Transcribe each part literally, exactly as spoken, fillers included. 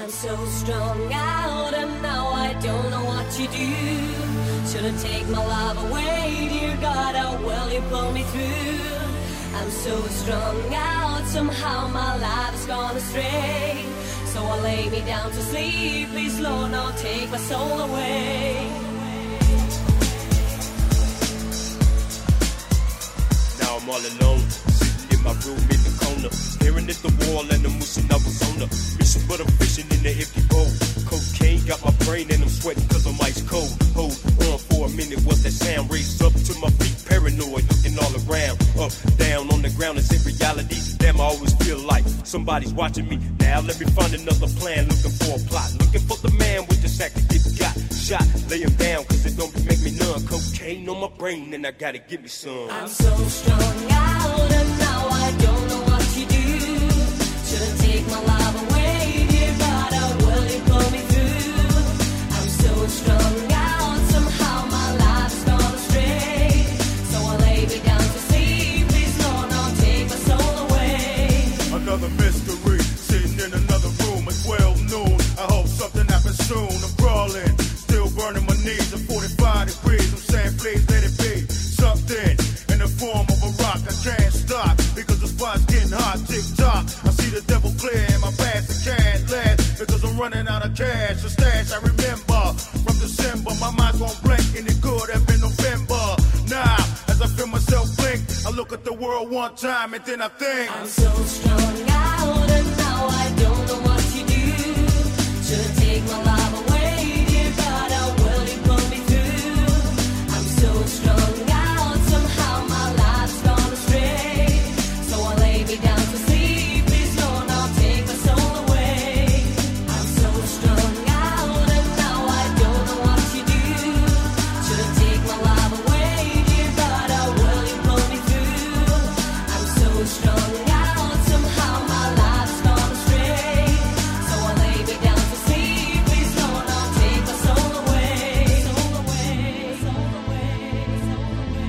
I'm so strung out and now I don't know what to do. Should I take my love away? Dear God, how will you pull me through? I'm so strung out, somehow my life has gone astray. So I lay me down to sleep. Please, Lord, now take my soul away. Now I'm all alone, sitting in my room in the corner, staring at the wall and I'm wishing I was on the mission, but I'm fishing in the empty bowl. Cocaine got my brain and I'm sweating cause I'm ice cold. Hold on for a minute, what's that sound? Raised up to my feet, paranoid, looking all around. Up, down, on the ground, is it reality? Damn, I always feel like somebody's watching me. Now let me find another plan, looking for a plot. Looking for the man with the sack to get got shot. Lay him down cause it don't make me numb. Cocaine on my brain and I gotta give me some. I'm so strung out and now I don't know what to do. Should I take my love away? Dear God, how will you pull me through? I'm so strung out, somehow my life's gone astray. So I lay me down to sleep. Please, Lord, now take my soul away. Another mystery, sitting in another room at twelve noon. I hope something happens soon. I'm crawling, still burning my knees at forty-five degrees. I'm saying please let it be something in the form of a rock. I can't stop because the spot's getting hot. Tick tock, I see the devil clear and my past I can't last because I'm running out of cash. The stash I remember from December, my mind's gon' blink and it could have been November. Now, as I feel myself blink, I look at the world one time and then I think I'm so strung out and now I don't know what to do. Should I take my love away? Dear God, how will you pull me through? I'm so strung out, somehow my life's gone astray. So I lay me down to sleep. Please, Lord, now take my soul away. I'm so strung out and now I don't know what to do. Should I take my love away? Dear God, how will you pull me through? I'm so strung out, somehow my life's gone astray. So I lay me down to sleep. Please, Lord, now take my soul away. Soul away, soul away, soul away.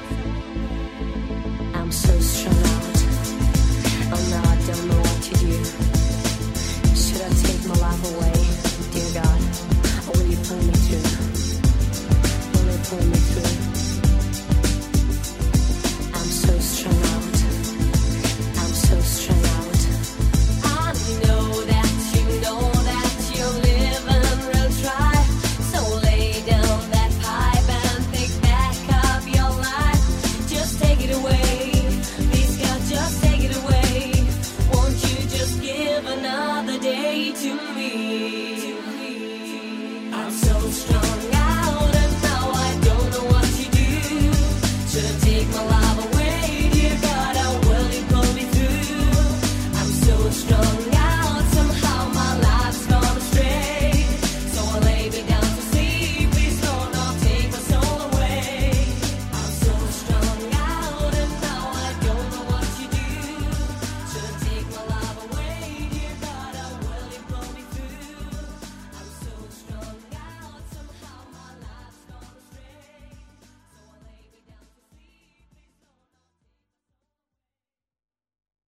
I'm so strung out. Oh no, I don't know what to do. Should I take my life away? Dear God, or will you pull me through? Will you pull me through? I'm so strung out. I'm so strung out. I know that you know that you're living real dry. So lay down that pipe and pick back up your life. Just take it away. Please, God, just take it away. Won't you just give another day to me? I'm so strung out and now I don't know what to do. Should I take my life?